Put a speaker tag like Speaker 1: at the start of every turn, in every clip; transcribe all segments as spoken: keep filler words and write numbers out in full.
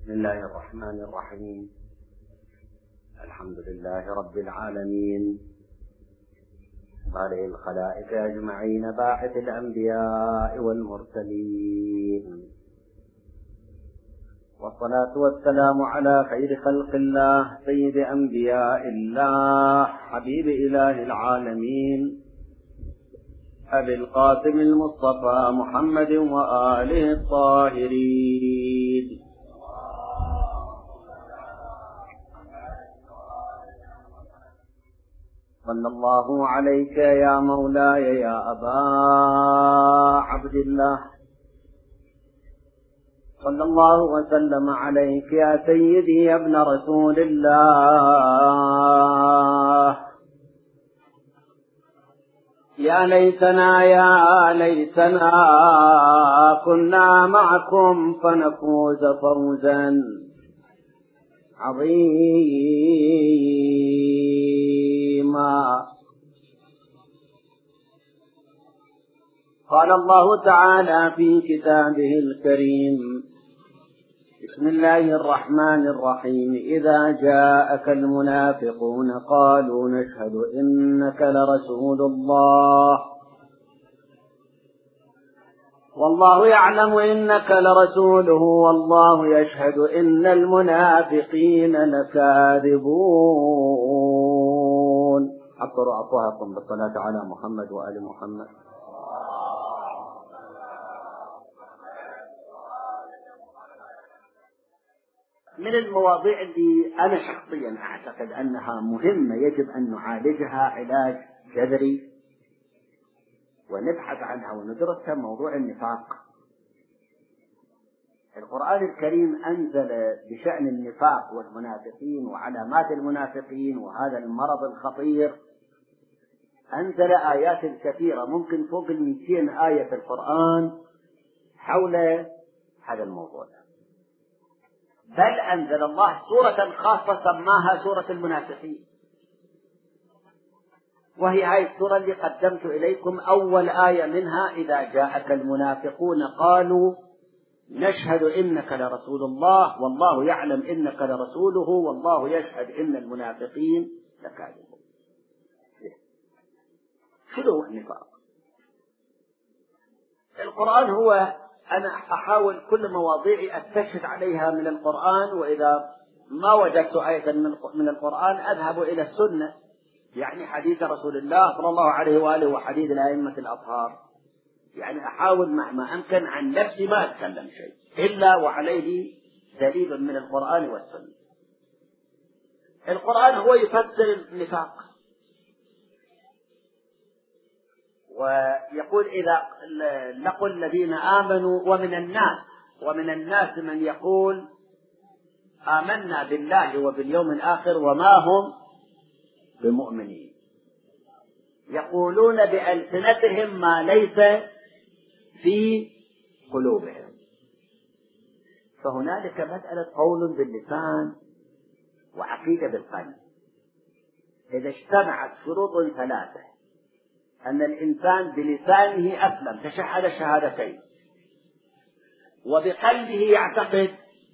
Speaker 1: بسم الله الرحمن الرحيم. الحمد لله رب العالمين، بارئ الخلائق أجمعين، باعث الأنبياء والمرسلين، والصلاة والسلام على خير خلق الله، سيد أنبياء الله، حبيب إله العالمين، أبي القاسم المصطفى محمد وآله الطاهرين. صلى الله عليك يا مولاي يا أبا عبد الله، صلى الله وسلم عليك يا سيدي يا ابن رسول الله. يا ليتنا يا ليتنا كنا معكم فنفوز فوزا عظيما. قال الله تعالى في كتابه الكريم: بسم الله الرحمن الرحيم. إذا جاءك المنافقون قالوا نشهد إنك لرسول الله والله يعلم إنك لرسوله والله يشهد إن المنافقين لكاذبون. أقرأ أفواهكم بالصلاة على محمد وآل محمد. من المواضيع اللي أنا شخصيا أعتقد أنها مهمة يجب أن نعالجها علاج جذري ونبحث عنها وندرسها، موضوع النفاق. القرآن الكريم أنزل بشأن النفاق والمنافقين وعلامات المنافقين وهذا المرض الخطير، أنزل آيات كثيرة، ممكن فوق المئتين آية في القرآن حول هذا الموضوع. بل أنزل الله سورة خاصة سماها سورة المنافقين، وهي هذه السورة اللي قدمت إليكم أول آية منها: إذا جاءك المنافقون قالوا نشهد إنك لرسول الله والله يعلم إنك لرسوله والله يشهد إن المنافقين لكاذبون. شنو هو النفاق؟ القرآن هو، أنا أحاول كل مواضيعي أستشهد عليها من القرآن، وإذا ما وجدت آية من القرآن أذهب إلى السنة، يعني حديث رسول الله صلى الله عليه وآله وحديث الأئمة الأطهار. يعني أحاول مهما أمكن عن نفسي ما أتكلم شيء إلا وعليه دليل من القرآن والسنة. القرآن هو يفسر النفاق ويقول: إذا لقوا الذين آمنوا ومن الناس ومن الناس من يقول آمنا بالله وباليوم الآخر وما هم بمؤمنين يقولون بألسنتهم ما ليس في قلوبهم. فهنالك مسألة قول باللسان وعقيدة بالقلب. إذا اجتمعت شروط ثلاثة: أن الإنسان بلسانه أسلم تشهد الشهادتين، وبقلبه يعتقد،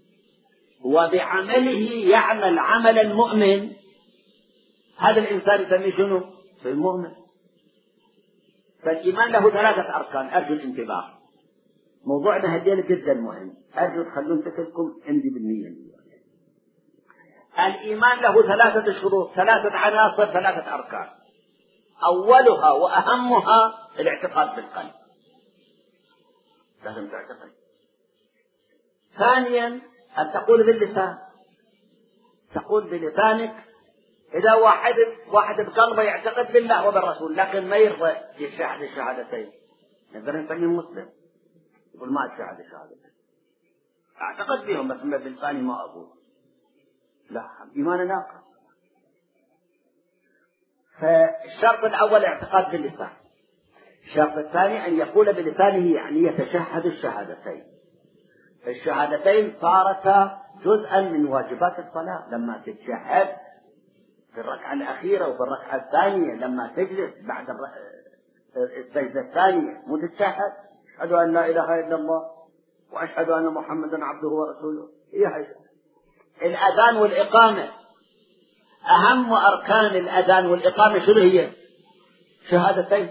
Speaker 1: وبعمله يعمل عمل المؤمن، هذا الإنسان يسميه شنو؟ في المؤمن. فالإيمان له ثلاثة أركان، أرجو الانتباه، موضوعنا هدين جدا مهم، أرجو تخلون فكركم عندي بالمية. الإيمان له ثلاثة شروط، ثلاثة عناصر، ثلاثة أركان. أولها وأهمها الاعتقاد بالقلب، لازم تعتقد. ثانيا أن تقول باللسان، تقول بلسانك. إذا واحد واحد بقلبه يعتقد بالله وبالرسول لكن ما يرضى يشهد الشهادتين، نقدر نسميه مسلم، يقول ما أشهد الشهادتين، أعتقد بهم بس بلساني ما أقول، لا، إيمان ناقص. فالشرط الأول اعتقاد باللسان. الشرط الثاني أن يقول بلسانه، يعني يتشهد الشهادتين. الشهادتين صارتا جزءا من واجبات الصلاة، لما تتشهد في الركعة الأخيرة وفي الركعة الثانية لما تجلس بعد السجدة الثانية متشهد: أشهد أن لا إله إلا الله وأشهد أن محمدا عبده ورسوله. هي هي الأذان والإقامة. أهم أركان الأذان والإقامة شنو هي؟ شهادتين.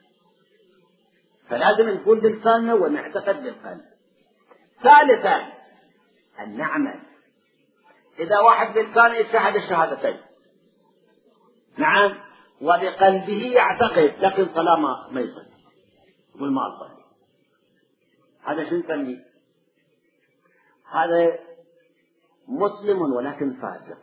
Speaker 1: فلازم نقول بلساننا ونعتقد بالقلب. ثالثا أن نعمل. إذا واحد بلسانه يشهد الشهادتين نعم وبقلبه يعتقد لكن صلاة ما يصلي يقول ما أصلي، هذا شو نسميه؟ هذا مسلم ولكن فاسق.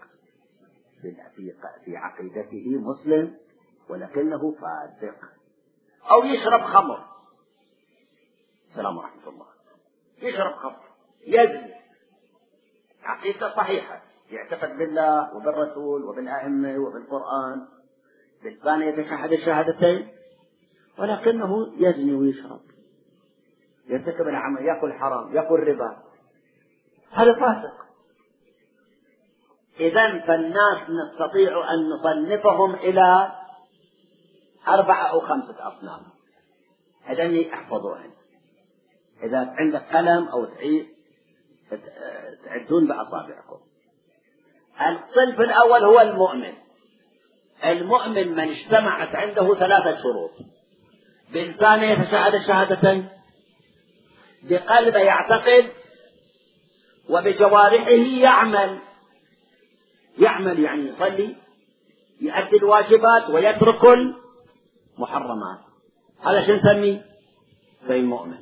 Speaker 1: في عقيدته مسلم ولكنه فاسق. أو يشرب خمر. السلام ورحمة الله. يشرب خمر يزني، عقيدة صحيحة، يعتقد بالله وبالرسول وبالأئمة وبالقرآن، بالثاني يتشهد الشهادتين ولكنه يزني ويشرب، يرتكب العمل، يأكل حرام، يأكل ربا، هذا فاسق. إذن فالناس نستطيع أن نصنفهم إلى أربعة أو خمسة أصناف. هذين احفظوهن. إذا عندك قلم أو تعدون بأصابعكم. الصنف الأول هو المؤمن. المؤمن من اجتمعت عنده ثلاثة شروط: بلسانه يتشهد الشهادتين، بقلبه يعتقد، وبجوارحه يعمل. يعمل يعني يصلي، يؤدي الواجبات ويترك المحرمات. هذا شو نسميه؟ زي المؤمن.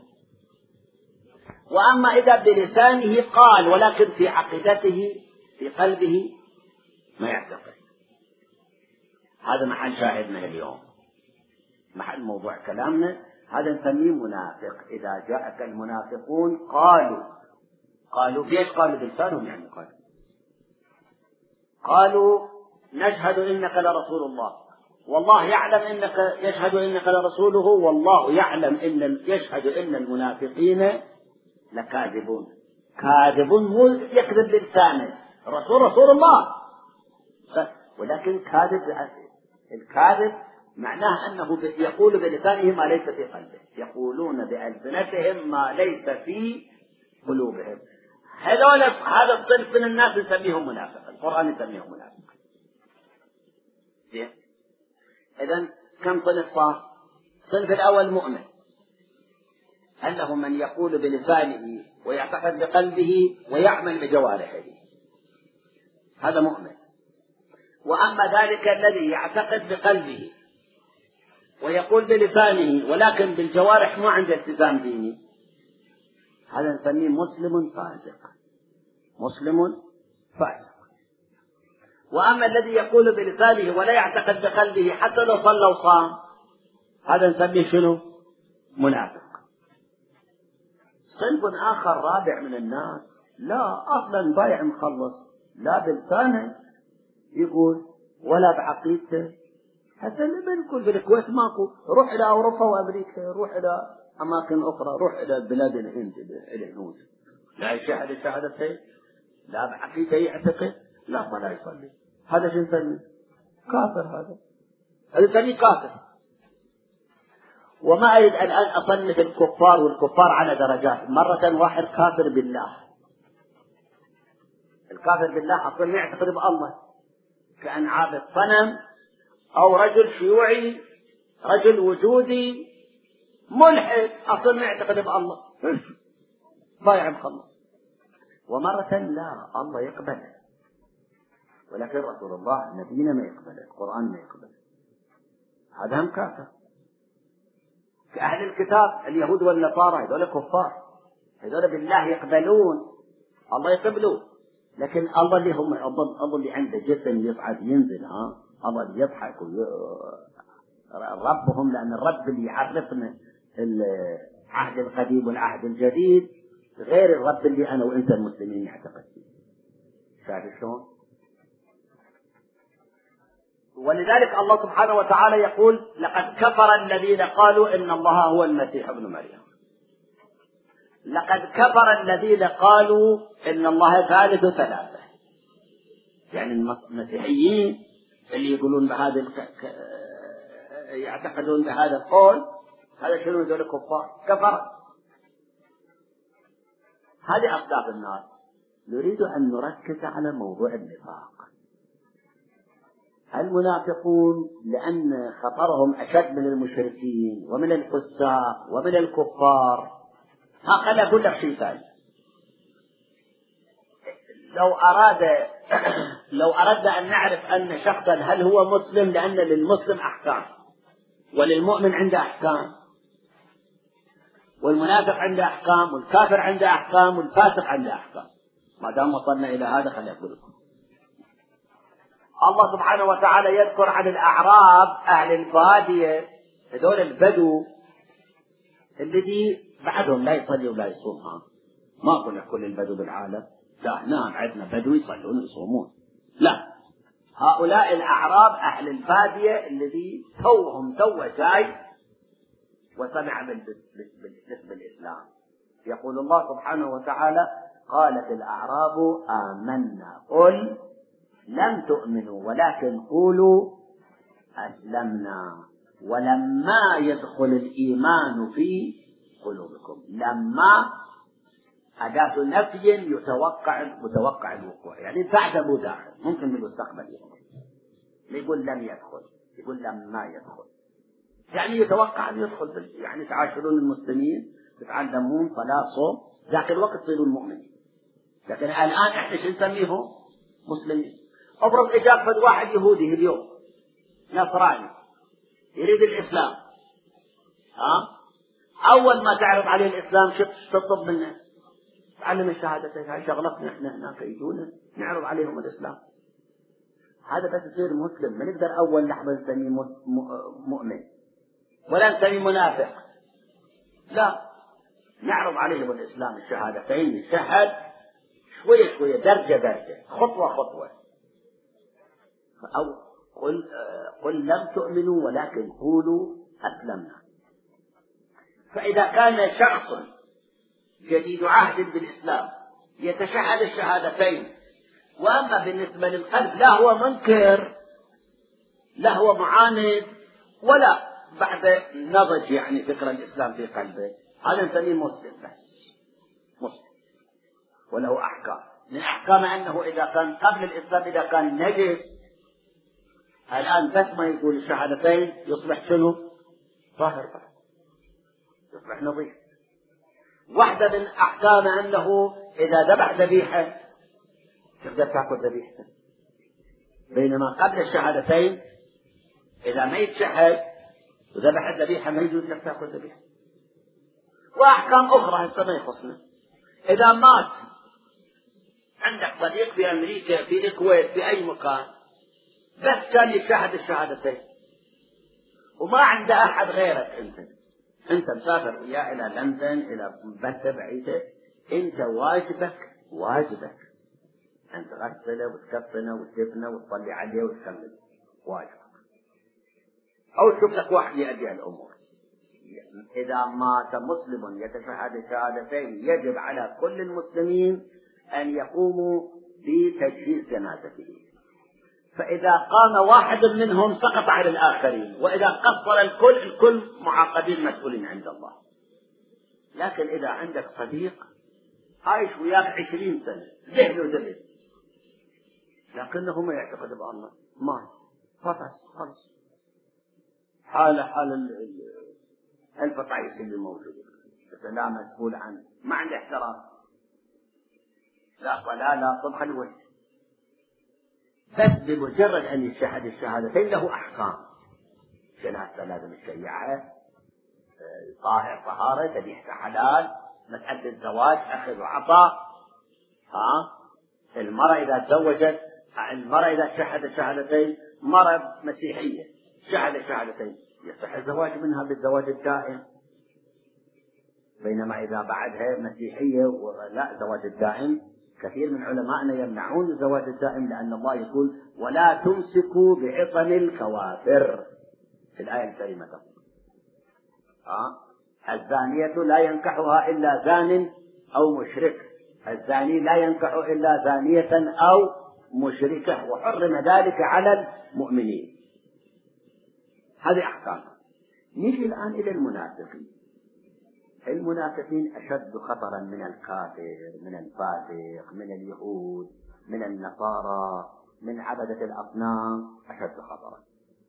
Speaker 1: وأما إذا بلسانه قال ولكن في عقيدته في قلبه ما يعتقد، هذا محل شاهدنا اليوم، محل موضوع كلامنا، هذا نسميه منافق. إذا جاءك المنافقون قالوا قالوا ليش قالوا بلسانهم؟ يعني قالوا قالوا نشهد إنك لرسول الله والله يعلم إنك يشهد إنك لرسوله والله يعلم إن يشهد إن المنافقين لكاذبون. كاذبون مو يكذب بلسانه، رسول رسول الله ولكن كاذب. الكاذب معناه أنه يقول بلسانه ما ليس في قلبه، يقولون بألسنتهم ما ليس في قلوبهم. هذول هذا الصنف من الناس نسميهم منافق، القرآن يسميهم منافق. إذن كم صنف صار؟ الصنف الأول مؤمن، أنه من يقول بلسانه ويعتقد بقلبه ويعمل بجوارحه، هذا مؤمن. وأما ذلك الذي يعتقد بقلبه ويقول بلسانه ولكن بالجوارح ما عنده التزام ديني، هذا نسميه مسلم فاسق. مسلم فاسق. وأما الذي يقول بلسانه ولا يعتقد بقلبه حتى لو صلى وصام، هذا نسميه شنو؟ منافق. صنف آخر رابع من الناس لا أصلا بايع مخلص، لا بلسانه يقول ولا بعقيدته. حسن بنقول بالكويت ماكو، روح إلى أوروبا وأمريكا، روح إلى أماكن أخرى، روح إلى بلاد الهند إلى الهنود، لا يشهد الشهادتين، لا بعقيدته يعتقد، لا صلاة يصلي، هذا شو نسميه؟ كافر. هذا هذا نسميه كافر. وما أريد الآن أصنف الكفار، والكفار على درجات. مرة واحد كافر بالله، الكافر بالله أصلا ما يعتقد بالله، كأن عابد صنم أو رجل شيوعي، رجل وجودي ملحد، أصلا ما يعتقد بالله، ضايع مخلص. ومرة لا، الله يقبله، ولكن رسول الله نبينا ما يقبله، القرآن ما يقبله، هذا هم كافر. كأهل الكتاب اليهود والنصارى، هذول كفار، هذول بالله يقبلون، الله يقبلون، لكن الله اللي هم الله اللي عنده جسم يصعد ينزل، ها الله اللي يضحك وي... ربهم، لأن الرب اللي يعرفنا العهد القديم والعهد الجديد غير الرب اللي أنا وإنت المسلمين نعتقد فيه. شايف شلون؟ ولذلك الله سبحانه وتعالى يقول لقد كفر الذين قالوا إن الله هو المسيح ابن مريم. لقد كفر الذين قالوا إن الله ثالث ثلاثة، يعني المسيحيين اللي يقولون بهذا الك... يعتقدون بهذا القول، هذا شنو؟ ذول كفار، كفر. هذه أصناف الناس. نريد أن نركز على موضوع النفاق. المنافقون لأن خطرهم أشد من المشركين ومن الفساق ومن الكفار. هكذا أقول لك شيء ثاني. لو أراد لو أردنا أن نعرف أن شخصا هل هو مسلم، لأن للمسلم أحكام وللمؤمن عنده أحكام، والمنافق عنده أحكام، والكافر عنده أحكام، والفاسق عنده أحكام. ما دام وصلنا إلى هذا خليني أقول لكم. الله سبحانه وتعالى يذكر عن الأعراب أهل البادية، هذول البدو الذي بعدهم لا يصلي ولا يصوم. ها ما أقول لك كل البدو بالعالم، لا، نعم عندنا بدو يصلون ويصومون، لا، هؤلاء الأعراب أهل البادية الذي توهم تو جاي وسمع بالاسم الإسلام. يقول الله سبحانه وتعالى: قالت الأعراب آمنا قل لم تؤمنوا ولكن قولوا أسلمنا ولما يدخل الإيمان في قلوبكم. لما أداة نفي يتوقع متوقع الوقوع، يعني بعد مداخل ممكن بالمستقبل يدخل. يقول لم يدخل، يقول لما يدخل، يعني يتوقع أن يدخل. يعني تعاشرون المسلمين، تتعلمون صلاة صوم، ذاك الوقت تصيرون مؤمنين. لكن الآن احنا شو نسميهم؟ مسلمين. ابرز إجابة واحد يهودي اليوم نصراني يريد الإسلام، ها أول ما تعرض عليه الإسلام شو تطلب منه؟ تعلم الشهادتين. هاي شغلتنا احنا هناك يجونا نعرض عليهم الإسلام. هذا بس يصير مسلم. ما نقدر أول لحظة نسميه مؤمن ولا نسميه منافق، لا، نعرض عليهم الإسلام الشهادتين، يشهد شوية شوية، درجة درجة، خطوة خطوة. أو قل, قل لم تؤمنوا ولكن قولوا أسلمنا. فإذا كان شخص جديد عهد بالإسلام يتشهد الشهادتين، وأما بالنسبة للقلب لا هو منكر لا هو معاند ولا بعد نضج يعني فكر الإسلام في قلبه، هذا نسميه مسلم بس، مسلم وله أحكام. من أحكام أنه إذا كان قبل الإسلام إذا كان نجس، الآن بس ما يقول الشهادتين يصبح شنو؟ طاهر، يصبح نظيف. واحدة من أحكام أنه إذا ذبح ذبيحة تقدر تأكل ذبيحته، بينما قبل الشهادتين إذا ما يتشهد وذبح الذبيحة ما يجوز لك تأكل ذبيحة. وأحكام أخرى هسه ما يخصنا. إذا مات عندك صديق في أمريكا في الكويت في أي مكان بس كان يشهد الشهادتين وما عنده أحد غيرك، أنت أنت مسافر وياه إلى لندن إلى بلدة بعيدة، أنت واجبك واجبك أن تغسله وتكفنه وتدفنه وتصلي عليه وتكمل واجبك، أو تشوف لك واحد يؤدي الأمور. إذا مات مسلم يتشهد الشهادتين يجب على كل المسلمين أن يقوموا بتجهيز جنازته. فإذا قام واحد منهم سقط على الآخرين، وإذا قصر الكل الكل معاقبين مسؤولين عند الله. لكن إذا عندك صديق عايش وياك عشرين سنة ذهن وذهن لكنه ما يعتقد بالله، ما فقط خلص حال حال الفطايس اللي موجودة، لا مسؤول عنه، ما عنده احترام، لا صلاة لا صبح الوجه، بس بمجرد أن يشهد الشهادتين له أحكام. جنازته لازم تشيعها، طاهر طهارة، ذبيحته حلال، مسألة الزواج أخذ وعطاء. ها المرأة إذا تزوجت، المرأة إذا شهدت شهادتين، مرأة مسيحية شهدت شهادتين يصح الزواج منها بالزواج الدائم، بينما إذا بعدها مسيحية ولا زواج الدائم. كثير من علمائنا يمنعون الزواج الدائم لأن الله يقول ولا تمسكوا بعصم الكوافر في الآية الكريمة تقول ها الزانية لا ينكحها إلا زان أو مشرك، الزاني لا ينكح إلا زانية أو مشركة، وحرم ذلك على المؤمنين. هذه أحكام. نيجي الآن إلى المنافقين. المنافقين أشد خطرا من الكافر، من الفاسق، من اليهود، من النصارى، من عبدة الأصنام، أشد خطرا.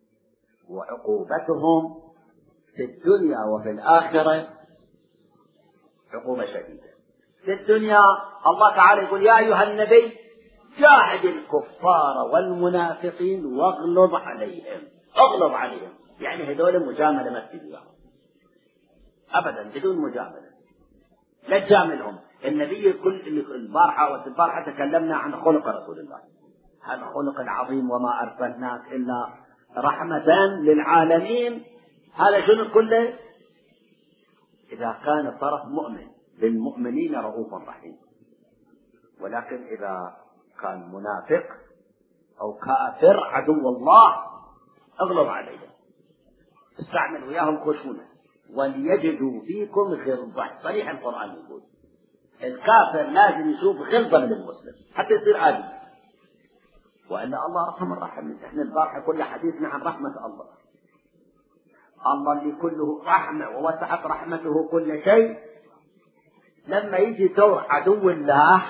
Speaker 1: وعقوبتهم في الدنيا وفي الآخرة عقوبة شديدة. في الدنيا الله تعالى يقول يا أيها النبي جاهد الكفار والمنافقين واغلظ عليهم. اغلظ عليهم يعني هذول مجاملة ما تجي أبدا، بدون مجاملة، لا تجاملهم. النبي كل البارحة والبارحة تكلمنا عن خلق رسول الله، هذا خلق العظيم، وما أرسلناك إلا رحمة للعالمين. هذا شنو كله؟ إذا كان الطرف مؤمن بالمؤمنين رؤوف رحيم. ولكن إذا كان منافق أو كافر عدو الله اغلظ عليهم، استعمل وياهم خشونة وليجدوا فيكم غلظة. صريح القرآن يقول الكافر لازم يشوف غلظة من المسلم حتى يصير عادي، وإلا الله رحم الرحيم. احنا البارحة كل حديثنا عن رحمة الله، الله اللي كله رحمة ووسعت رحمته كل شيء. لما يجي دور عدو الله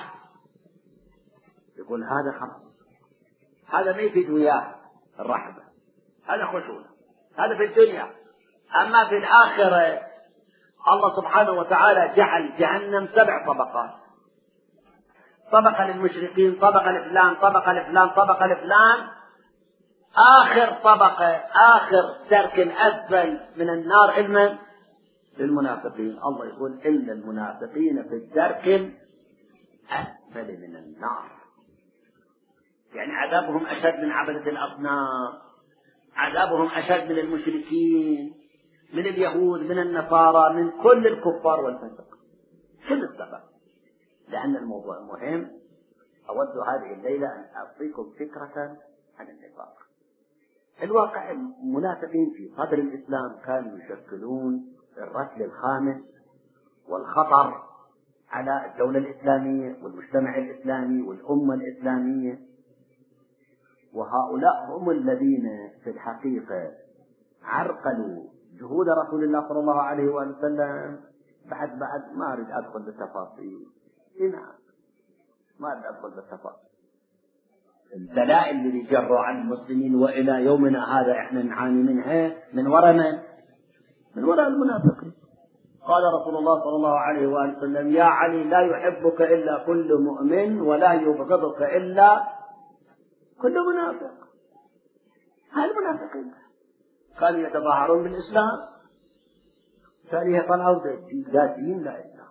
Speaker 1: يقول هذا خلاص، هذا ما يفيد وياه الرحمة، هذا خشونة، هذا في الدنيا. أما في الآخرة الله سبحانه وتعالى جعل جهنم سبع طبقات، طبقة للمشركين، طبقة لفلان، طبقة لفلان، طبقة لفلان. آخر طبقة، آخر درك الأسفل من النار علما للمنافقين. الله يقول إن المنافقين في الدرك الأسفل من النار، يعني عذابهم أشد من عبدة الأصنام، عذابهم أشد من المشركين، من اليهود، من النصارى، من كل الكفار والفسق. كل السبب، لأن الموضوع مهم. أود هذه الليلة أن أعطيكم فكرة عن النفاق. الواقع المنافقين في صدر الإسلام كانوا يشكلون الركن الخامس والخطر على الدولة الإسلامية والمجتمع الإسلامي والأمة الإسلامية. وهؤلاء هم الذين في الحقيقة عرقلوا جهود رسول الله صلى الله عليه وسلم. بعد بعد ما أريد أدخل بالتفاصيل هنا، ما أريد أدخل بالتفاصيل. الدلائل اللي جروا عن المسلمين وإلى يومنا هذا إحنا نعاني منها من وراء من؟ من وراء المنافقين. قال رسول الله صلى الله عليه وسلم يا علي لا يحبك إلا كل مؤمن ولا يبغضك إلا كل منافق. هاي المنافقين كانوا يتظاهرون بالإسلام، ثانية طلعوا ذاتيين لا إسلام.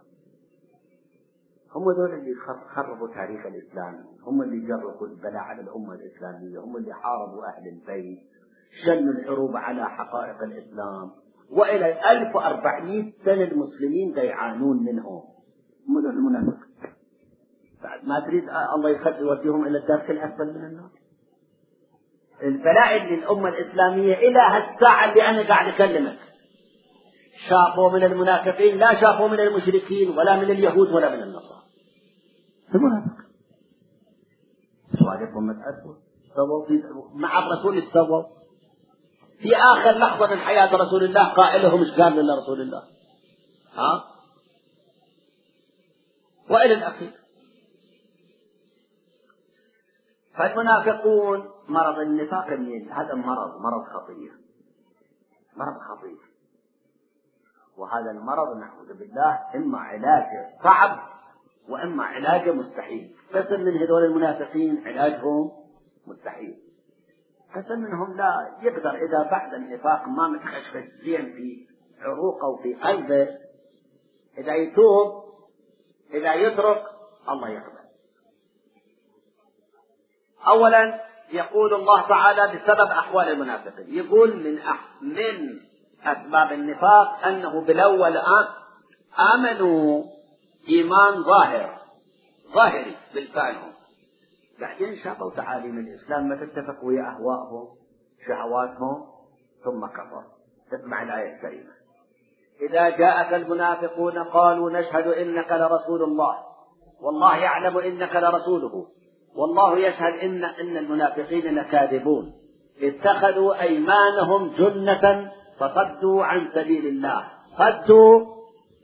Speaker 1: هم دول اللي خربوا تاريخ الإسلام، هم اللي جروا البلاء على الأمة الإسلامية، هم اللي حاربوا أهل البيت، شنوا الحروب على حقائق الإسلام، وإلى ألف وأربعمائة سنة المسلمين يعانون منهم. هم دول المنافقين. بعد ما تريد الله يخلي يوديهم إلى الدرك الأسفل من النار. البلاء للأمة الإسلامية إلى هالساعة اللي أنا قاعد أكلمك شافوا من المنافقين، لا شافوا من المشركين ولا من اليهود ولا من النصارى. المنافق سوالفهم متأثر سووا في مع الرسول سووا في آخر لحظة من حياة رسول الله قائلهم إيش قال لرسول الله ها وإلى الأخير. فالمنافقون مرض النفاق هذا مرض مرض خطير، مرض خطير. وهذا المرض نعوذ بالله إما علاجه صعب وإما علاجه مستحيل. قسم من هذول المنافقين علاجهم مستحيل، قسم منهم لا يقدر إذا بعد النفاق ما متخشخش زين في عروقه وفي قلبه، إذا يتوب إذا يترك الله يقبل. أولا يقول الله تعالى بسبب أحوال المنافقين، يقول من أح من أسباب النفاق أنه بالأول آمنوا إيمان ظاهر ظاهري بلسانهم، بعدين شافوا تعاليم الإسلام ما تتفق ويا أهوائهم شهواتهم ثم كفروا. تسمع الآية الكريمة إذا جاءك المنافقون قالوا نشهد إنك لرسول الله والله يعلم إنك لرسوله والله يشهد إن إن المنافقين لكاذبون اتخذوا أيمانهم جنة فصدوا عن سبيل الله. صدوا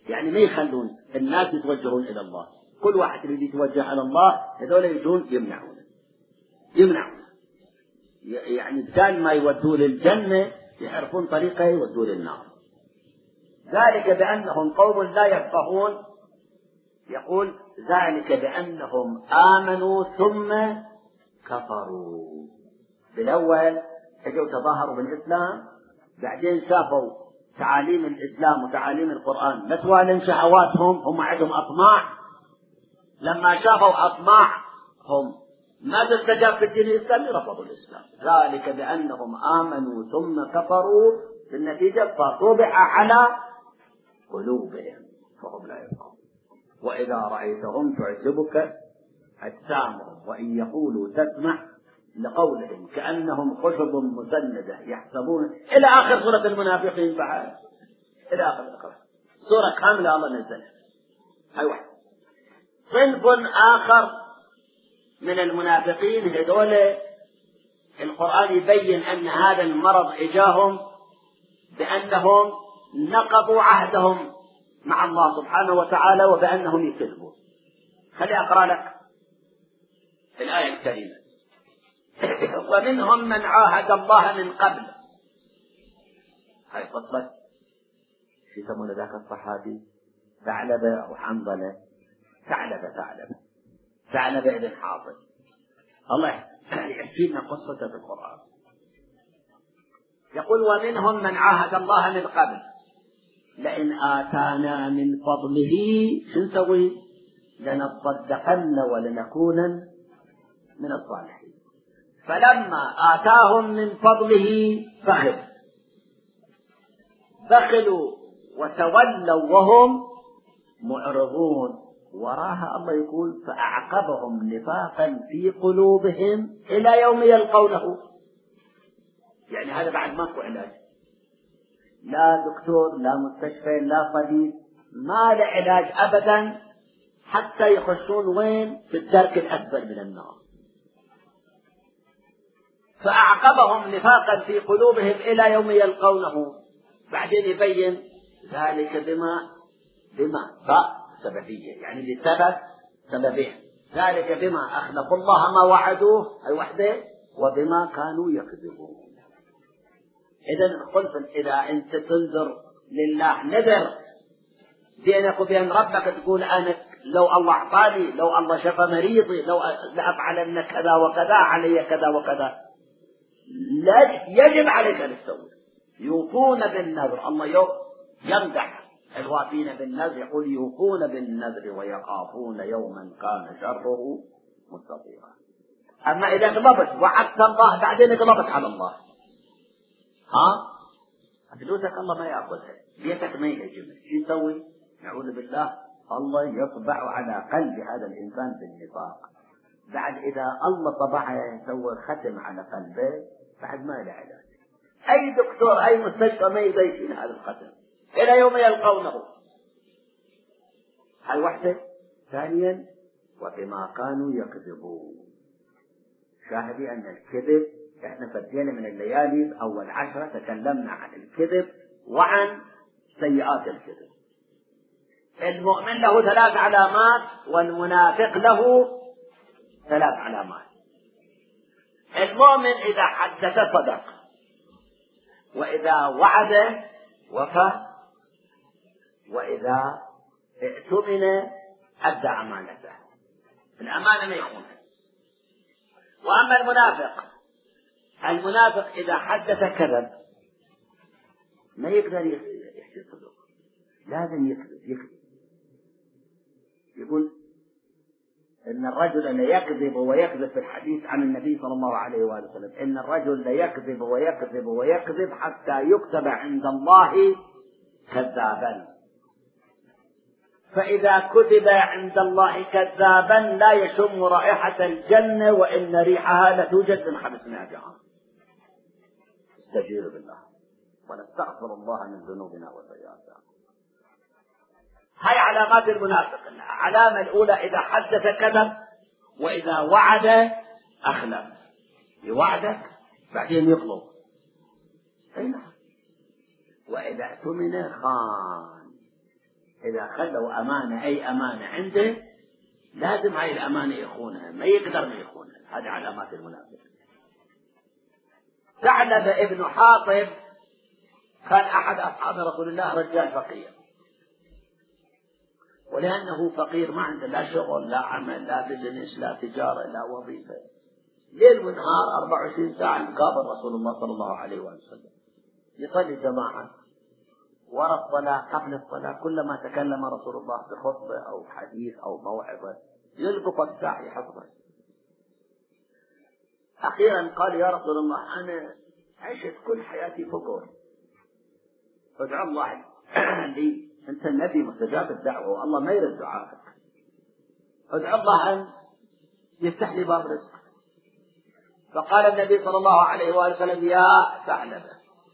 Speaker 1: يعني ما يخلون الناس يتوجهون إلى الله. كل واحد يريد يتوجه إلى الله هذول يجون يمنعون يمنعون يعني بدال ما يودوا للجنة يعرفون طريقة يودوا للنار. ذلك بأنهم قوم لا يفقهون. يقول ذلك بأنهم آمنوا ثم كفروا. بالأول اجوا تظاهروا بالإسلام، بعدين شافوا تعاليم الإسلام وتعاليم القرآن لا توالن شهواتهم، هم عندهم أطماع. لما شافوا أطماعهم ما تستجاب في الدين الإسلامي رفضوا الإسلام. ذلك بأنهم آمنوا ثم كفروا، في النتيجة فطبع على قلوبهم فهم لا يفقهون. وإذا رأيتهم تعجبك أجسامهم وإن يقولوا تسمع لقولهم كأنهم خشب مسندة يحسبون إلى آخر سورة المنافقين. بعد إلى آخر القرآن سورة كاملة الله نزلها. هاي واحد. صنف آخر من المنافقين هذول القرآن يبين أن هذا المرض إجاهم بأنهم نقضوا عهدهم مع الله سبحانه وتعالى وبأنهم يكذبون. خلي أقرأ لك الآية الكريمة. ومنهم من عاهد الله من قبل. هاي قصة يسمون ذاك الصحابي ثعلبة أو حنظلة. ثعلبة ثعلبة ثعلبة ابن حاطب. الله يحكي لنا قصته في القرآن. يقول ومنهم من عاهد الله من قبل لئن آتانا من فضله شو نسوي؟ لنصدقن ولنكونن من الصالحين. فلما آتاهم من فضله بخلوا بخلوا وتولوا وهم معرضون. وراها الله يقول فأعقبهم نفاقا في قلوبهم إلى يوم يلقونه. يعني هذا بعد ماكو علاج، لا دكتور لا مستشفى لا طبيب، ما له علاج أبدا حتى يخشون وين؟ في الدرك الأسفل من النار. فأعقبهم نفاقا في قلوبهم إلى يوم يلقونه. بعدين يبين ذلك بما بما باء سببية يعني بسبب سببين. ذلك بما أخلفوا الله ما وعدوه أي وحده وبما كانوا يكذبون. إذا قلت إذا أنت تنذر لله نذر بينك وبين ربك تقول أنا لو الله أعطاني لو الله شفى مريضي لو لأفعلن كذا وكذا علي كذا وكذا، لا يجب عليك أن تسوي. يوفون بالنذر. الله يمدح الوافين بالنذر يقول يوفون بالنذر ويخافون يوما كان شره مستطيرا. أما إذا غضبت وعدت الله بعدين غضبت على الله، ها فلوسك الله ما يأخذها، بيتك ما يهجمك، شو يسوي؟ نعوذ بالله الله يطبع على قلب هذا الإنسان بالنفاق. بعد إذا الله طبعه يسوي ختم على قلبه بعد ما له علاج. أي دكتور أي مستشفى ما يضيفين هذا الختم إلى يوم يلقونه. هاي وحدة. ثانيا وبما كانوا يكذبون. شاهدي أن الكذب احنا فدينا من الليالي أول عشرة تكلمنا عن الكذب وعن سيئات الكذب. المؤمن له ثلاث علامات والمنافق له ثلاث علامات. المؤمن إذا حدث صدق، وإذا وعد وفى، وإذا اؤتمن أدى أمانته. الأمانة ما يخونها. وأما المنافق المنافق إذا حدث كذب، ما يقدر يحكي صدق، لازم يكذب يكذب يقول إن الرجل ليكذب ويكذب في الحديث عن النبي صلى الله عليه وآله وسلم إن الرجل ليكذب ويكذب ويكذب حتى يكتب عند الله كذابا. فإذا كتب عند الله كذابا لا يشم رائحة الجنة وإن ريحها لتوجد من خمسمائة عام. استجير بالله ونستغفر الله من ذنوبنا وسيئاتنا. هاي علامات المنافق. العلامة الأولى إذا حدث كذب، وإذا وعد أخلف. يوعدك بعدين يخلف. وإذا اؤتمن خان. إذا خلوا أمانة أي أمانة عنده لازم هاي الأمانة يخونها، ما يقدر ما يخونها. هذه علامات المنافق. ثعلب ابن حاطب كان أحد أصحاب رسول الله، رجال فقير، ولأنه فقير ما عنده لا شغل لا عمل لا بزنس لا تجارة لا وظيفة، ليل ونهار أربعة وعشرين ساعة مقابل رسول الله صلى الله عليه وسلم، يصلي جماعة وراء الصلاة قبل الصلاة. كلما تكلم رسول الله بخطبة أو حديث أو موعظة يلقط الساعة يحفظه. أخيرا قال يا رسول الله أنا عشت كل حياتي فقر، فادعو الله لي، أنت النبي مستجاب الدعوة والله ما يرد دعائك، ادعو الله أن يفتح لي باب رزق. فقال النبي صلى الله عليه وآله وسلم يا ثعلبة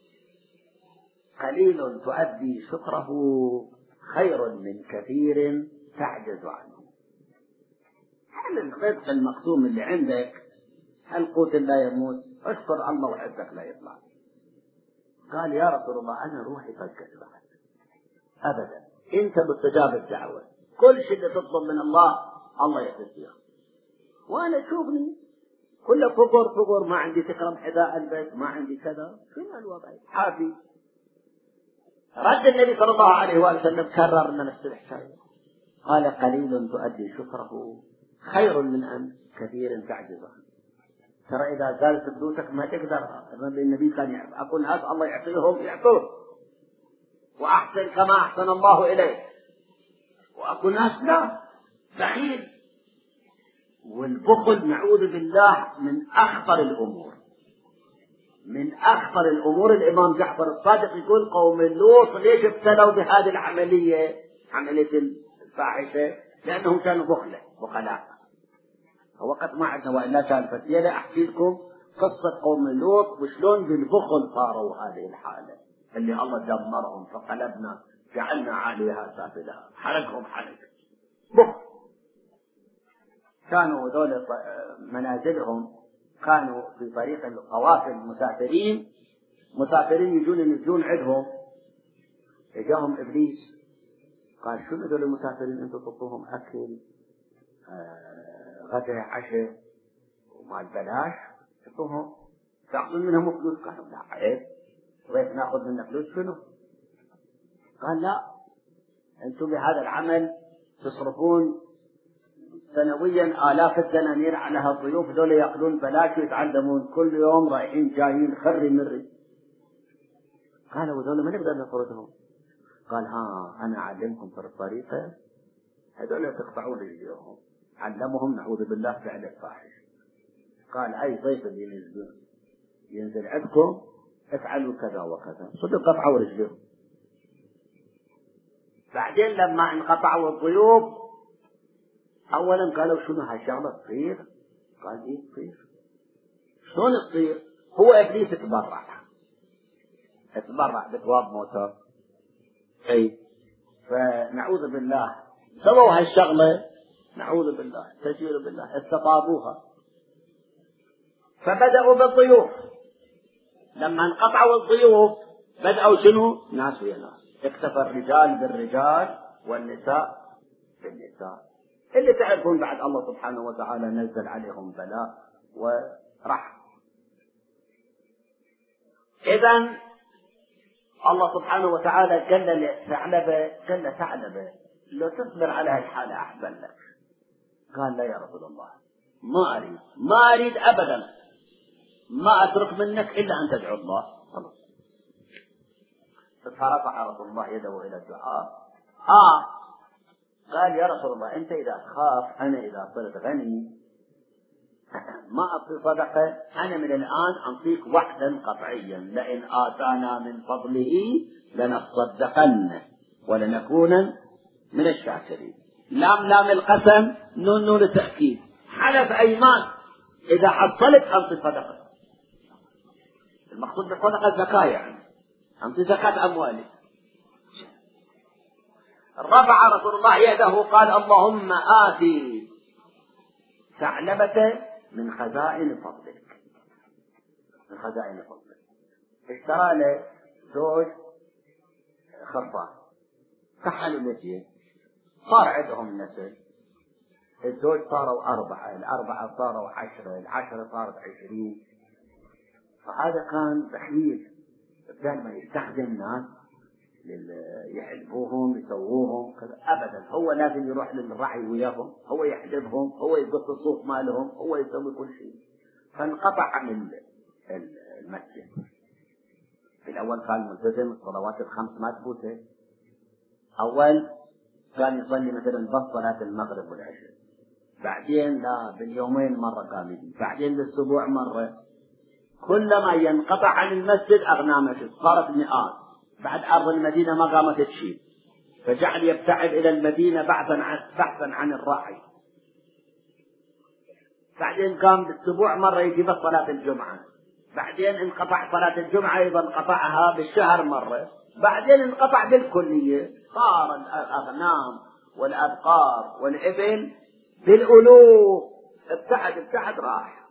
Speaker 1: قليل تؤدي شكره خير من كثير تعجز عنه. هل الرزق المقسوم اللي عندك، هل قوت لا يموت، اشكر الله وعزك لا يطلع. قال يا رسول الله أنا روحي فكت بعد أبدا، أنت مستجاب الدعوة، كل شيء تطلب من الله الله يعطيك، وأنا تشوفني كل فقر فقر، ما عندي تكرم حذاء البيت، ما عندي كذا، شنو الوضع حافي. رد النبي صلى الله عليه وسلم كرر لنا نفس الحكاية، قال قليل تؤدي شكره خير من أن كثير تعجز عنه. ترى إذا زالت فلوسك ما تقدر، النبي كان يعرف أقول ناس الله يعطيهم يعطون، وأحسن كما أحسن الله إليك، وأقول ناس لا بخيل. والبخل نعوذ بالله من أخطر الأمور، من أخطر الأمور. الإمام جعفر الصادق يقول قوم لوط ليش ابتلوا بهذه العملية، عملية الفاحشة؟ لأنهم كانوا بخلة بخلاء. وقت ما عندنا وإلا كان فتيلة أحكي لكم قصة قوم لوط وشلون بالبخل صاروا هذه الحالة اللي الله دمرهم، فقلبنا جعلنا عاليها سافلها، حرقهم حرق بخل. كانوا دول منازلهم كانوا في طريق القوافل المسافرين، مسافرين يجون ينزلون عندهم، اجاهم ابليس قال شنو دول المسافرين انتم تطوهم اكل آه غدا عشاء ومال بلاش تطوهم تاخذون منهم فلوس؟ قالوا لا عيب، ضيف ناخذ منه فلوس شنو؟ قال لا، انتم بهذا العمل تصرفون سنويا آلاف الدنانير على هالضيوف، دول يأكلون بلاش ويتعلمون كل يوم رايحين جايين خري مري. قالوا ودول ما نقدر نطردهم. قال ها أنا أعلمكم في الطريقة، هذول تقطعون رجليهم، علمهم نعوذ بالله فعل الفاحش. قال أي ضيف اللي ينزل ينزل عندكم افعلوا كذا وكذا، صدق قطعوا رجليهم. بعدين لما انقطعوا الضيوف أولا قالوا شنو هالشغلة تصير؟ قال إيه تصير؟ شلون تصير؟ هو إبليس تبرع تبرع بثواب موته. أي فنعوذ بالله سووا هالشغلة، نعوذ بالله تجير بالله استطابوها. فبدأوا بالضيوف، لما انقطعوا الضيوف بدأوا شنو؟ ناس ويا ناس، اكتفى الرجال بالرجال والنساء بالنساء. اللي تعرفون بعد الله سبحانه وتعالى نزل عليهم بلاء ورحمة. إذن الله سبحانه وتعالى قال لثعلبة قال لثعلبة لو تصبر على هالحالة أحسن لك. قال لا يا رسول الله ما أريد ما أريد أبدا، ما أترك منك إلا أن تدعو الله. فرفع رسول الله يده إلى الدعاء. آه قال يا رسول الله أنت إذا تخاف أنا إذا صرت غني ما أعطي صدقة، أنا من الآن أعطيك وعدا قطعيا لئن آتانا من فضله لنصدقن ولنكون من الشاكرين. لام لام القسم، نون نون التأكيد، حلف أيمان إذا حصلت أعطي صدقة. المقصود بالصدقة الزكاة، يعني أعطي زكاة أموالي. رفع رسول الله يده قال اللهم آتي ثعلبة من خزائن فضلك، من خزائن فضلك. اشترى له زوج خرفان، كحلوا المسجد، صار عندهم نسل، الزوج صاروا أربعة، الأربعة صاروا عشرة، العشرة صارت عشرين. فهذا كان بخيل، بدل ما يستخدم ناس يحلبوهم يسووهم كذا، أبدا هو لازم يروح للرعي وياهم، هو يحلبهم، هو يقص الصوف مالهم، هو يسوي كل شيء. فانقطع عن المسجد. في الأول كان ملتزم، الصلوات الخمس ما تفوته. أول كان يصلي مثلا بس صلاة المغرب والعشاء، بعدين لا باليومين مرة كاملة، بعدين بالأسبوع مرة. كلما ينقطع عن المسجد أغنامه صارت مئات. بعد أرض المدينة ما قامت تشيل، فجعل يبتعد إلى المدينة بحثا عن بحثا عن الراعي. بعدين قام بالأسبوع مرة يجي بس صلاة الجمعة، بعدين انقطع صلاة الجمعة أيضا انقطعها بالشهر مرة، بعدين انقطع بالكلية. صار الأغنام والأبقار والإبل بالألوف، ابتعد ابتعد راح.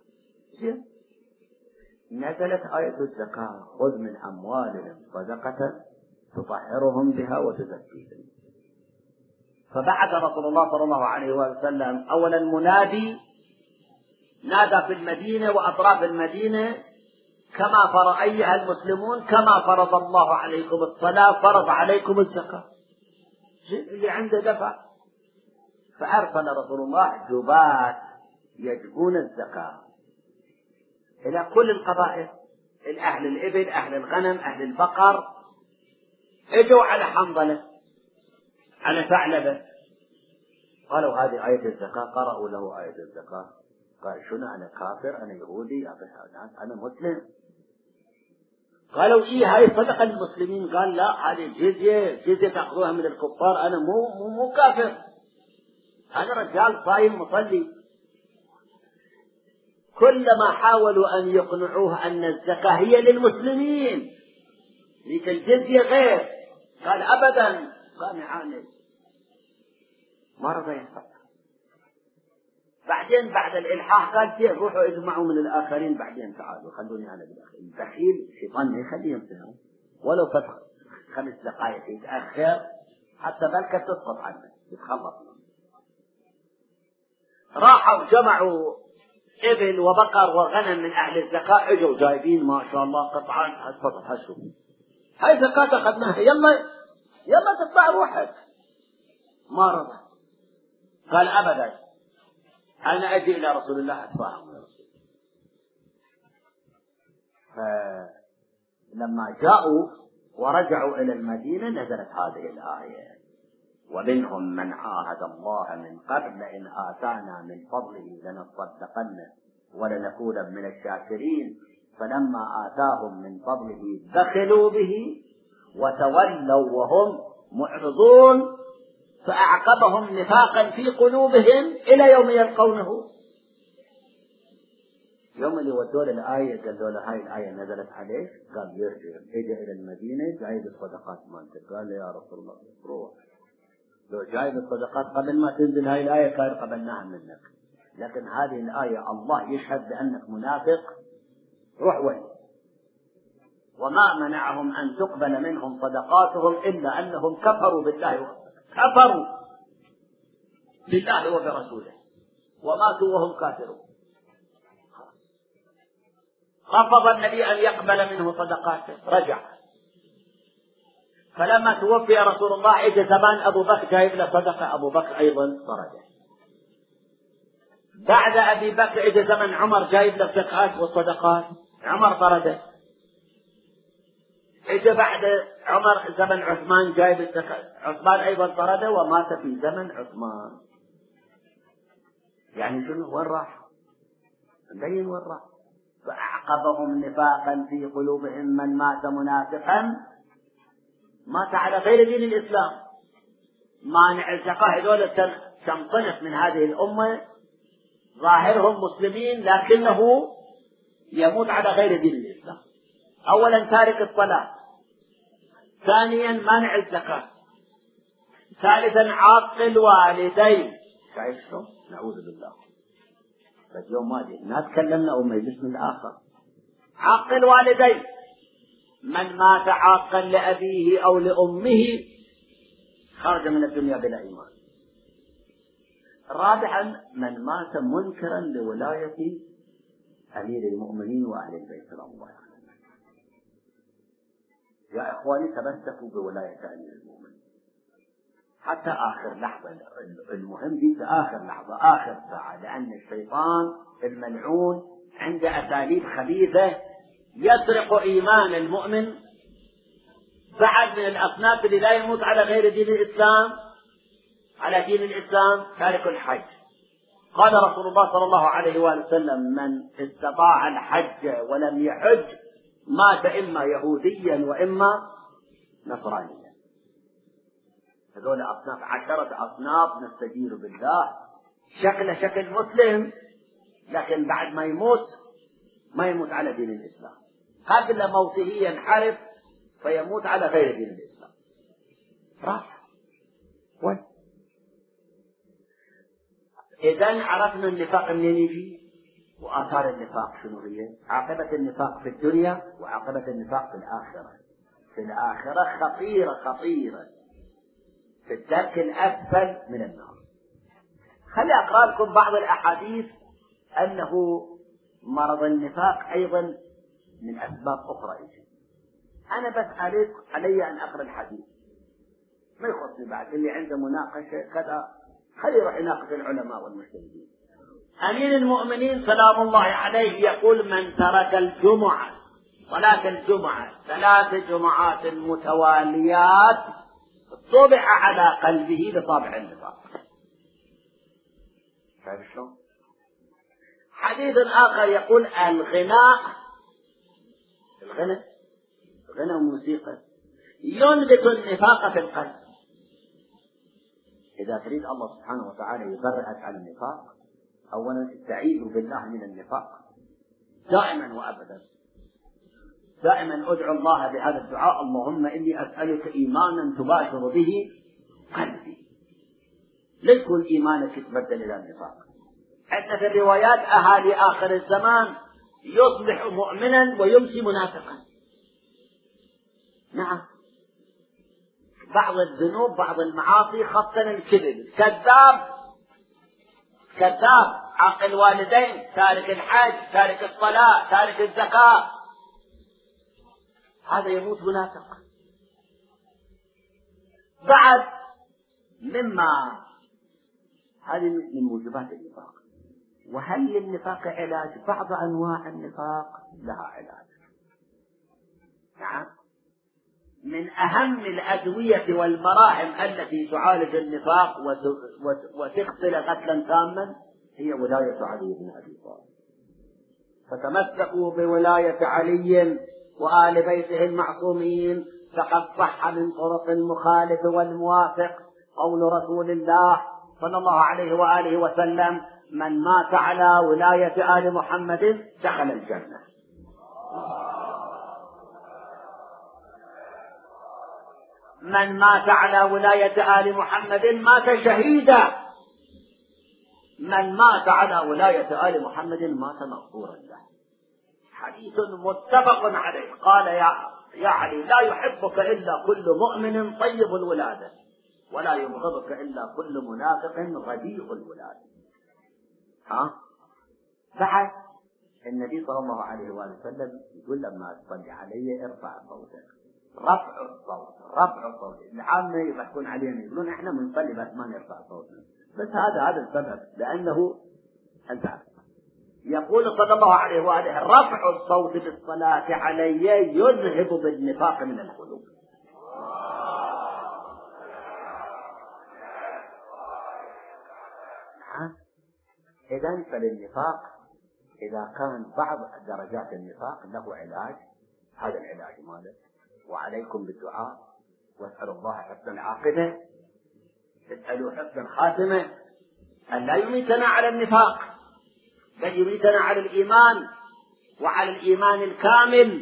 Speaker 1: نزلت آية الزكاة: خذ من أموالهم صدقة تطهرهم بها وتزكيهم. فبعث رسول الله صلى الله عليه وسلم أولا منادي، نادى في المدينة وأطراف المدينة: كما فرض أيها المسلمون كما فرض الله عليكم الصلاة فرض عليكم الزكاة. اللي عنده دفع. فأرسل رسول الله جبات يجبون الزكاة إلى كل القبائل، الأهل الإبل، أهل الغنم، أهل البقر. اجوا على حنظلة، على ثعلبة، قالوا هذه آية الزكاة. قرأوا له آية الزكاة، قال: شنو أنا كافر؟ أنا يهودي؟ أنا مسلم. قالوا: إيه هاي صدقة المسلمين. قال: لا، هذه جزية، جزية تأخذوها من الكفار، أنا مو مو, مو كافر، أنا رجال صايم مصلي. كلما حاولوا أن يقنعوه أن الزكاة هي للمسلمين، ذيك الجزية غير، قال: أبدا، قال: يعاند، ما رضى يصدق. بعدين بعد الإلحاح قال: كيف؟ روحوا اجمعوا من الآخرين، بعدين تعالوا خلوني أنا بالآخرين. البخيل الشيطان ما يخليه يمتهن، ولو فتح خمس دقائق يتأخر حتى بلكة تسقط عنه يتخلص منه. راحوا جمعوا إبل وبقر وغنم من أهل الزكاة، اجوا جايبين ما شاء الله قطعا. تفضل هشوف هاي زكاة أخذناها، يلا يلا تدفع روحك. ما رضى، قال: أبدا، أنا أجي إلى رسول الله أدفعهم لرسول الله. فلما جاءوا ورجعوا إلى المدينة نزلت هذه الآية: ومنهم من عاهد الله من قبل لئن آتانا من فضله لنصدقن ولنكون من الشاكرين فلما آتاهم من فضله بخلوا به وتولوا وهم معرضون فأعقبهم نفاقا في قلوبهم إلى يوم يلقونه. يوم اللي ودوا له الآية قالوا له: هاي الآية نزلت عليك. قال: يرجع. اجى إلى المدينة جايب الصدقات مالتك. قال: يا رسول الله روح، لو جايب الصدقات قبل ما تنزل هاي الآية كان قبلناها منك، لكن هذه الآية الله يشهد بأنك منافق، روح وين. وما منعهم أن تقبل منهم صدقاتهم إلا أنهم كفروا بالله كفروا بالله وبرسوله وماتوا وهم كافرون. رفض النبي أن يقبل منه صدقاته، رجع. فلما توفي رسول الله اجى زمان أبو بكر جايب له صدقة، أبو بكر أيضا طرده. بعد أبي بكر اجى زمن عمر جايب له زكاة والصدقات، عمر طرده. اجى بعد عمر زمن عثمان جايب الزكاة، عثمان أيضا طرده ومات في زمن عثمان. يعني شنو؟ وين راح؟ مبين وين راح. فأعقبهم نفاقا في قلوبهم من مات منافقا مات على غير دين الإسلام. مانع الزكاة هذول كم صنف من هذه الأمة ظاهرهم مسلمين لكنه يموت على غير دين الإسلام. أولا تارك الصلاة، ثانيا مانع الزكاة، ثالثا عاق الوالدين. شايف شو؟ نعوذ بالله. اليوم ما دي ما تكلمنا أو ما يجلس من الآخر. عاق الوالدين، من مات عاقا لأبيه أو لأمه خرج من الدنيا بلا إيمان. رابعا من مات منكرا لولاية أمير المؤمنين وأهل البيت سلام الله عليهم. يا إخواني تمسكوا بولاية أمير المؤمنين حتى آخر لحظة. المهم دي في آخر لحظة آخر ساعة، لأن الشيطان الملعون عنده أساليب خبيثة يسرق إيمان المؤمن. بعد من الأصناف اللي لا يموت على غير دين الإسلام على دين الإسلام تارك الحج. قال رسول الله صلى الله عليه وآله وسلم من استطاع الحج ولم يحج مات إما يهوديا وإما نصرانيا. هذول أصناف عشرة أصناف نستجير بالله، شكل شكل مسلم لكن بعد ما يموت ما يموت على دين الإسلام، قبل موته ينحرف فيموت على غير دين الإسلام. راح وين؟ إذن عرفنا النفاق منين يجي وآثار النفاق شنو هي. عاقبة النفاق في الدنيا وعاقبة النفاق في الآخرة. في الآخرة خطيرة خطيرة، في الدرك الأسفل من النار. خلي أقرأ لكم بعض الأحاديث أنه مرض النفاق أيضا من أسباب أخرى. أنا بس عليك علي أن أقرأ الحديث، ما يخصني بعد اللي عنده مناقشة كذا خلي يروح يناقش العلماء والمجتهدين. أمير المؤمنين سلام الله عليه يقول من ترك الجمعة صلاة الجمعة ثلاث جمعات متواليات طبع على قلبه بطابع النفاق. شايف شلون؟ حديث آخر يقول الغناء الغنى الغنى والموسيقى ينبت النفاق في القلب. إذا تريد الله سبحانه وتعالى يبرئك عن النفاق أولا استعيذ بالله من النفاق دائما وأبدا. دائما أدعو الله بهذا الدعاء اللهم إني أسألك إيمانا تباشر به قلبي. لا يكون إيمانك يتبدل إلى النفاق. حتى في الروايات أهالي آخر الزمان يصبح مؤمنا ويمسي منافقا. نعم بعض الذنوب بعض المعاصي خاصة الكذب. كذاب كذاب عاق الوالدين تارك الحج تارك الصلاة تارك الزكاة هذا يموت منافق. بعد مما هذه من موجبات النفاق. وهل للنفاق علاج؟ بعض أنواع النفاق لها علاج. نعم من أهم الأدوية والمراهم التي تعالج النفاق وتغسل غسلا تاما هي ولاية علي بن أبي طالب. فتمسكوا بولاية علي وآل بيته المعصومين فقد صح من طرق المخالف والموافق قول رسول الله صلى الله عليه وآله وسلم من مات على ولاية آل محمد دخل الجنة. من مات على ولاية آل محمد مات شهيدا. من مات على ولاية آل محمد مات مغفورا له. حديث متفق عليه. قال يا يا علي لا يحبك إلا كل مؤمن طيب الولادة ولا يبغضك إلا كل منافق رديء الولادة. ها بعد النبي صلى الله عليه وسلم يقول لما تصلي علي ارفع صوتك. رفع الصوت رفع الصوت العامة يضحكون علينا يقولون احنا بنصلي بس ما نرفع صوتنا، بس هذا هذا السبب لأنه أنت يقول صلى الله عليه وآله رفع الصوت بالصلاة علي يذهب بالنفاق من القلوب. إذن فللنفاق إذا كان بعض درجات النفاق له علاج هذا العلاج ماله. وعليكم بالدعاء واسألوا الله حسن العاقبة. اسألوا حسن الخاتمة أن لا يميتنا على النفاق بل يميتنا على الإيمان وعلى الإيمان الكامل.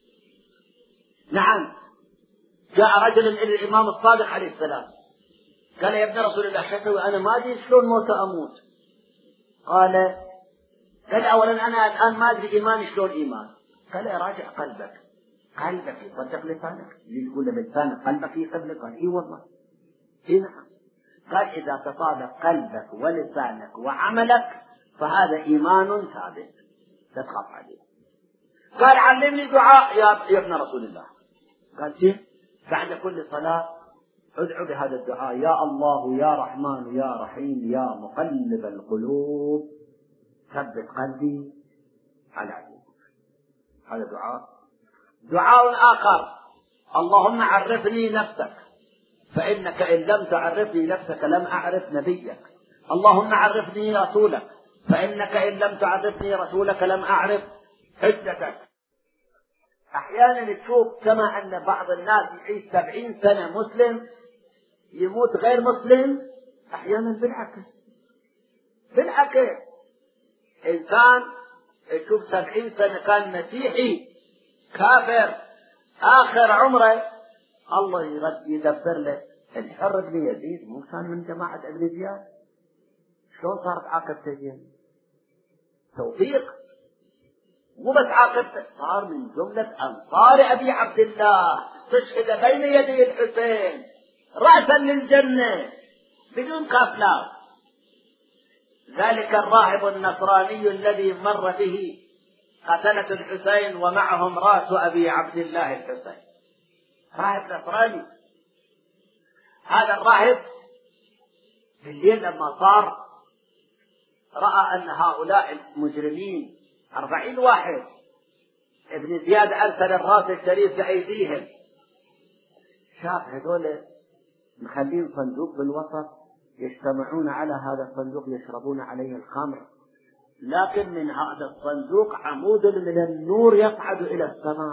Speaker 1: نعم جاء رجل إلى الإمام الصادق عليه السلام قال يا ابن رسول الله شو أنا ما أدري شلون موت أموت. قال قال أولا أنا الآن ما أدري إيماني شلون إيمان. قال راجع قلبك. قلبك يصدق لسانك اللي تقول بلسانك قلبك يصدق. قال إيه والله نعم. قال إذا تطابق قلبك ولسانك وعملك فهذا إيمان ثابت لا تخاف عليه. قال علمني دعاء يا ابن رسول الله. قال شيء بعد كل صلاة ادعو بهذا الدعاء: يا الله يا رحمن يا رحيم يا مقلب القلوب ثبت قلبي على دينك. هذا دعاء. دعاء آخر: اللهم عرفني نفسك فإنك إن لم تعرفني نفسك لم أعرف نبيك. اللهم عرفني رسولك فإنك إن لم تعرفني رسولك لم أعرف حجتك. أحيانا تشوف كما أن بعض الناس يعيش سبعين سنة مسلم يموت غير مسلم، أحيانا بالعكس. بالعكس إنسان يشوف سبعين سنة كان مسيحي كافر، آخر عمره الله يدبر له. الحر بن يزيد مو كان من جماعة ابن زياد؟ شلون صارت عاقبته؟ توفيق. مو بس عاقبته، صار من جملة أنصار أبي عبد الله، استشهد بين يدي الحسين رأسا للجنة بدون كافلات. ذلك الراهب النصراني الذي مر به قتلة الحسين ومعهم رأس أبي عبد الله الحسين، راهب نصراني. هذا الراهب في الليل لما صار رأى أن هؤلاء المجرمين أربعين واحد ابن زياد أرسل الرأس الشريف بأيديهم، شاف هذول مخلين صندوق بالوسط يجتمعون على هذا الصندوق يشربون عليه الخمر، لكن من هذا الصندوق عمود من النور يصعد إلى السماء.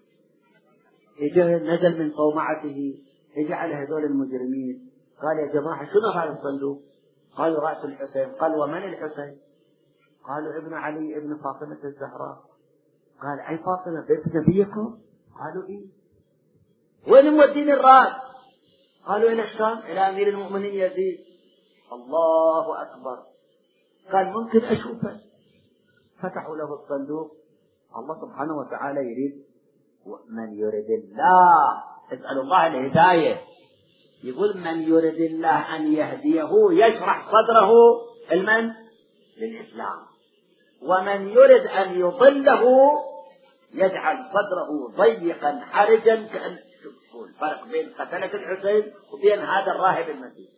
Speaker 1: إجا نزل من صومعته، إجا على هذول المجرمين قال: يا جماعة شنو هذا الصندوق؟ قالوا: رأس الحسين. قال: ومن الحسين؟ قالوا: ابن علي ابن فاطمة الزهراء. قال: أي فاطمة بنت نبيكم؟ قالوا: إيه. وين مودين الرأس؟ قالوا: إلى الشام إلى أمير المؤمنين يزيد. الله أكبر. قال: ممكن أشوفه؟ فتحوا له الصندوق. الله سبحانه وتعالى يريد من يريد الله، اسأل الله الهداية. يقول: من يريد الله أن يهديه يشرح صدره المن للإسلام، ومن يريد أن يضله يجعل صدره ضيقا حرجا. كأن شوفوا الفرق بين قتلة الحسين وبين هذا الراهب المسيح.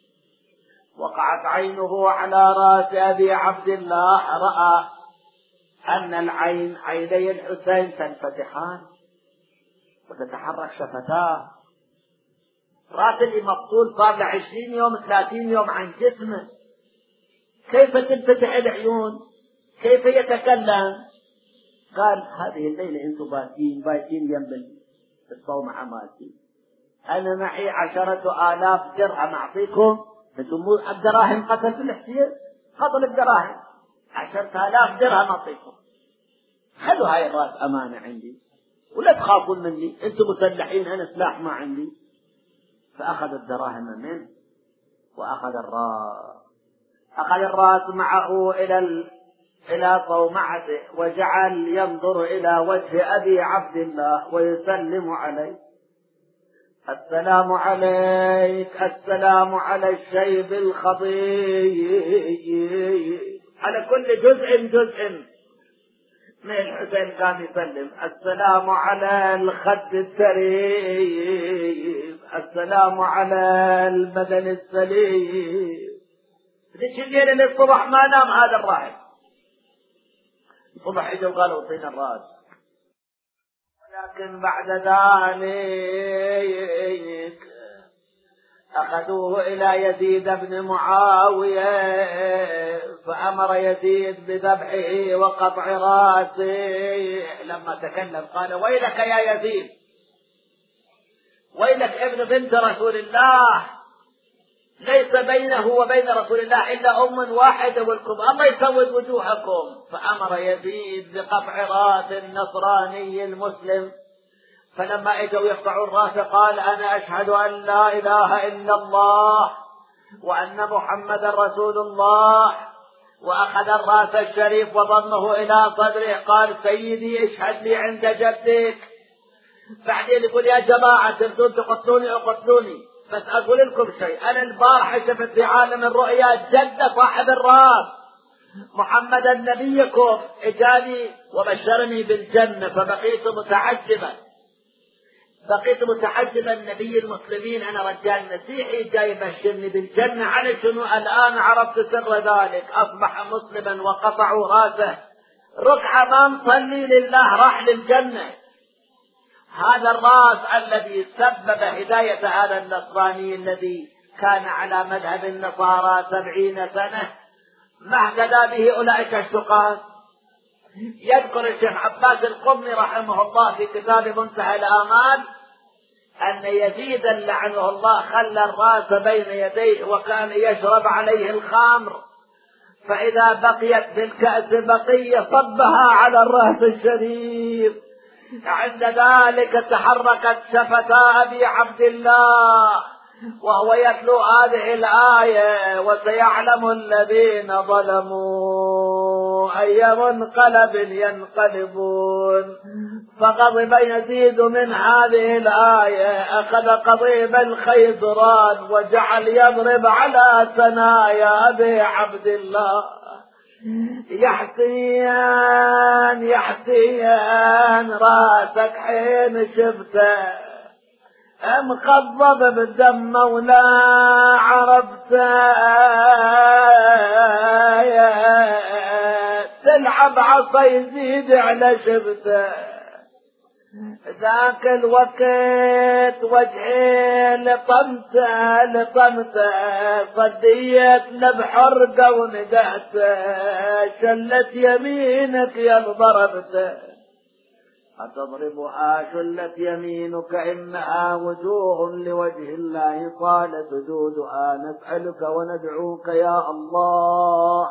Speaker 1: وقعت عينه على رأس أبي عبد الله، رأى أن العين عيني الحسين تنفتحان وتتحرك شفتاه. رأس اللي مقتول صار له عشرين يوم ثلاثين يوم عن جسمه، كيف تنفتح العيون؟ كيف يتكلم؟ قال: هذه الليلة أنتم باتين باتين جنب الصومعة مالتي، أنا معي عشرة آلاف درهم أعطيكم، أنتم مو الدراهم قتل في الحسين، قتل الدراهم، عشرة آلاف درهم أعطيكم، خلوا هاي الرأس أمانة عندي ولا تخافون مني، أنتم مسلحين أنا سلاح ما عندي. فأخذ الدراهم منه وأخذ الرأس، أخذ الرأس معه إلى ال... إلى صومعته، وجعل ينظر إلى وجه أبي عبد الله ويسلم عليه: السلام عليك، السلام على الشيب الخضيب. على كل جزء جزء من الحسين قام يسلم: السلام على الخد التريب، السلام على البدن السليم. ذيك الليلة للصبح ما نام هذا الراهب. الصبح اجوا قالوا: اعطينا الراس. لكن بعد ذلك أخذوه إلى يزيد بن معاوية، فأمر يزيد بذبحه وقطع راسه. لما تكلم قال: ويلك يا يزيد، ويلك ابن بنت رسول الله، ليس بينه وبين رسول الله إلا أم واحدة والكم، الله يسود وجوهكم. فأمر يزيد بقطع راس النصراني المسلم. فلما اجوا يقطعوا الراس قال: أنا أشهد أن لا إله إلا الله وأن محمد رسول الله. وأخذ الراس الشريف وضمه إلى صدره. قال: سيدي اشهد لي عند جدك. بعدين يقول: يا جماعة تردون تقتلوني أقتلوني، بس أقول لكم شيء، أنا البارحة شفت في عالم الرؤيا جدة صاحب الرأس محمد نبيكم اجاني وبشرني بالجنة، فبقيت متعجبا بقيت متعجبا نبي المسلمين، أنا رجال مسيحي جاي يبشرني بالجنة، على شنو؟ الآن عرفت سر ذلك، أصبح مسلما وقطعوا راسه، ركعة ما مصلي لله راح للجنة. هذا الراس الذي سبب هداية هذا النصراني الذي كان على مذهب النصارى سبعين سنة، ما اهتدى به أولئك الشقاة. يذكر الشيخ عباس القمي رحمه الله في كتاب منتهى الآمال أن يزيدا لعنه الله خلى الراس بين يديه وكان يشرب عليه الخمر، فإذا بقيت في الكأس بقية صبها على الرأس الشريف. عند ذلك تحركت شفتا أبي عبد الله وهو يتلو هذه الآية: وسيعلم الذين ظلموا أي منقلب ينقلبون. فغضب يزيد من هذه الآية، أخذ قضيب الخيزران وجعل يضرب على ثنايا أبي عبد الله: يا حسين يا حسين راسك حين شفته مخضب بالدم ولا عرفته، تلعب عصا يزيد على شفته. ذاك الوقت وجهي لطمته لطمته صديت لبحرقه وندهته، شلت يمينك يا ضربته أتضربها شلت يمينك إنها وجوه لوجه الله قال سجودها نسألك وندعوك يا الله.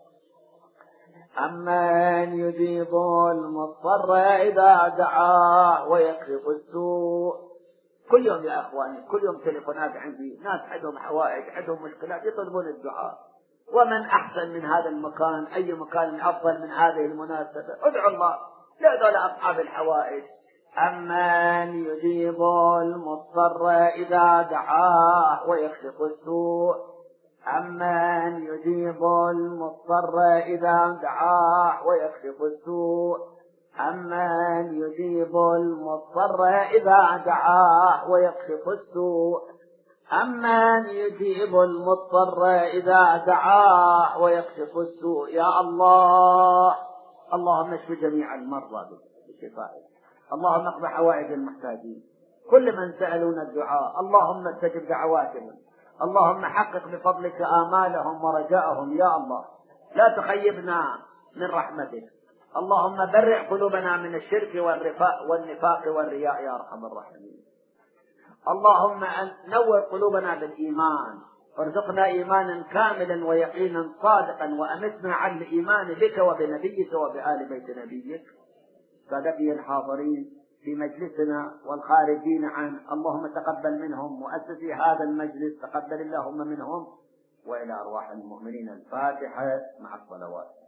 Speaker 1: أمن يجيب المضطر إذا دعاه ويكشف السوء. كل يوم يا أخواني كل يوم تليفونات عندي، ناس عندهم حوائج عندهم مشكلات يطلبون الدعاء، ومن أحسن من هذا المكان؟ أي مكان أفضل من هذه المناسبة؟ ادعوا الله لهذول أصحاب الحوائج. أمن يجيب المضطر إذا دعاه ويكشف السوء، أمن يجيب المضطر إذا دعاه ويكشف السوء، أمن يجيب المضطر إذا دعاه ويكشف السوء، أمن يجيب المضطر إذا دعاه ويكشف السوء. يا الله اللهم اشف جميع المرضى بشفائك، اللهم اقض حوائج المحتاجين، كل من سألون الدعاء اللهم استجب دعواتهم، اللهم حقق بفضلك آمالهم ورجاءهم يا الله، لا تخيبنا من رحمتك، اللهم برئ قلوبنا من الشرك والنفاق والرياء يا أرحم الراحمين. اللهم نور قلوبنا بالإيمان، ارزقنا إيمانا كاملا ويقينا صادقا، وأمتنا على الإيمان بك وبنبيك وبآل بيت نبيك. سادتي الحاضرين في مجلسنا والخارجين عنه، اللهم تقبل منهم مؤسسي هذا المجلس، تقبل اللهم منهم، وإلى أرواح المؤمنين. الفاتحة مع الصلوات.